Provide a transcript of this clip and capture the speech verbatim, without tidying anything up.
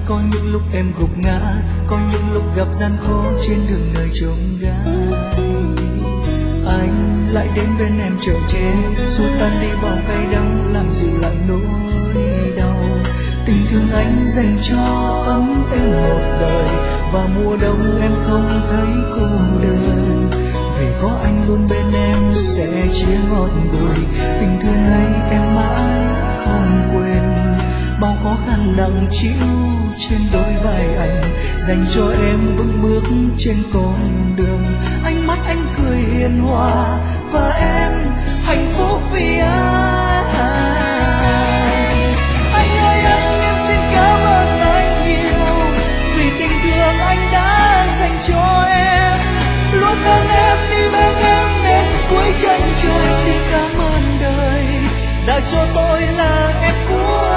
Có những lúc em gục ngã, có những lúc gặp gian khó trên đường đời chông gai. Anh lại đến bên em chở che, xua tan đi bao cay đắng, làm dịu lại nỗi đau. Tình thương anh dành cho ấm em một đời, và mùa đông em không thấy cô đơn. Vì có anh luôn bên em sẽ chia ngọt bùi, tình thương ấy em mãi không quên. Bao khó khăn nặng chịu trên đôi vai anh, dành cho em vững bước trên con đường. Ánh mắt anh cười hiền hòa, và em hạnh phúc vì anh. Anh ơi anh, em xin cảm ơn anh nhiều, vì tình thương anh đã dành cho em. Luôn đón em đi bên em đến cuối chân trời. Xin cảm ơn đời đã cho tôi là em của